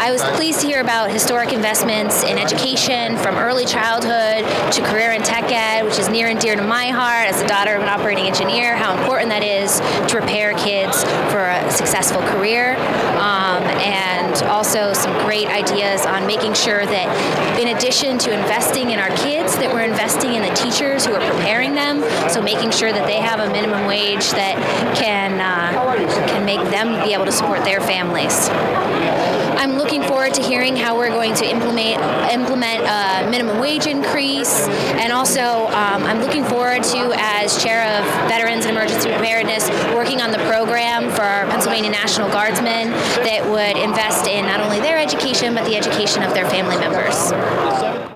I was pleased to hear about historic investments in education from early childhood to career in tech ed, which is near and dear to my heart as the daughter of an operating engineer, how important that is to prepare kids for a successful career, and also some great ideas on making sure that in addition to investing in our kids, that we're investing in the teachers who are preparing them, so making sure that they have a minimum wage that can make them be able to support their families. I'm looking forward to hearing how we're going to implement a minimum wage increase, and also I'm looking forward to, as chair of Veterans and Emergency Preparedness, working on the program for our Pennsylvania National Guardsmen that would invest in not only their education but the education of their family members.